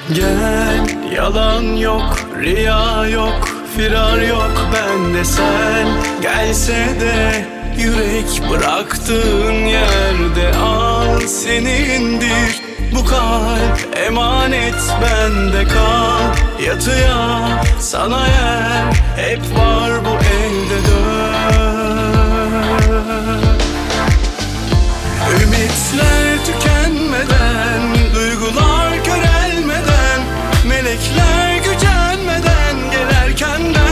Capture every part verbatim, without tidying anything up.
Gel, yalan yok, riya yok, firar yok bende sen. Gelse de yürek bıraktığın yerde al, senindir bu kalp, emanet bende kal. Yatıya sana yer hep var bu evde, dön. Ümitler tükenmeden, duygular körelmeden, melekler gücenmeden gelerken de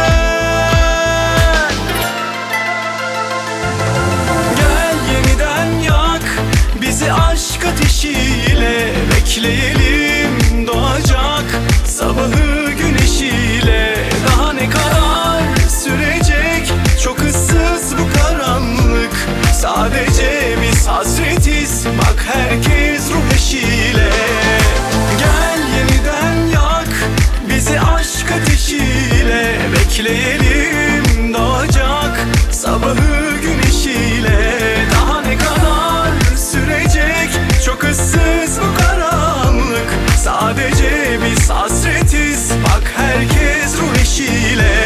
gel yeniden yak bizi aşk ateşiyle, bekleyelim doğacak sabahı güneşiyle. Daha ne kadar sürecek çok ıssız bu karanlık, sadece biz hasretiz bak herkes ruh eşiyle. Gel yeniden yak bizi aşk ateşiyle, bekleyelim doğacak sabahı güneşiyle. Daha ne kadar sürecek çok ıssız bu karanlık, sadece biz hasretiz bak herkes ruh eşiyle.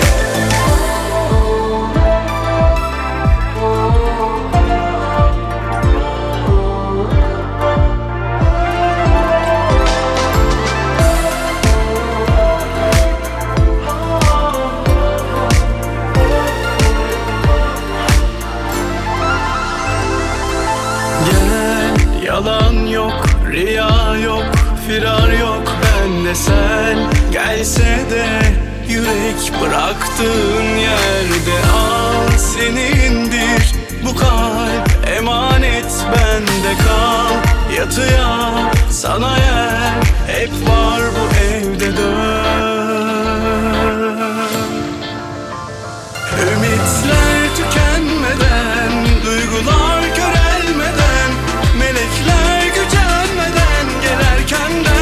Yalan yok, riya yok, firar yok bende sen. Gelse de yürek bıraktığın yerde al, senindir bu kalp, emanet bende kal. Yatıya sana yer hep var bu evde, dön. Ümitler tükenmeden, duygular körelmeden, melekler gücenmeden gelerken de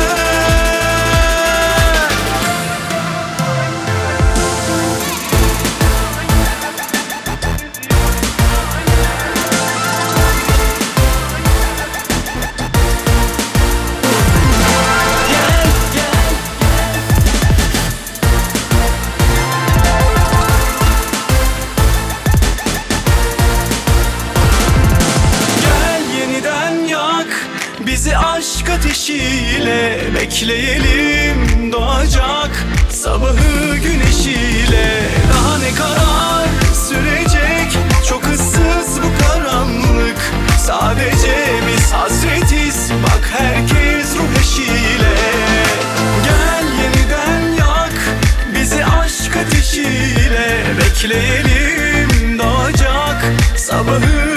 bizi aşk ateşiyle, bekleyelim doğacak sabahı güneşiyle. Daha ne kadar sürecek çok ıssız bu karanlık, sadece biz hasretiz bak herkes ruh eşiyle. Gel yeniden yak bizi aşk ateşiyle, bekleyelim doğacak sabahı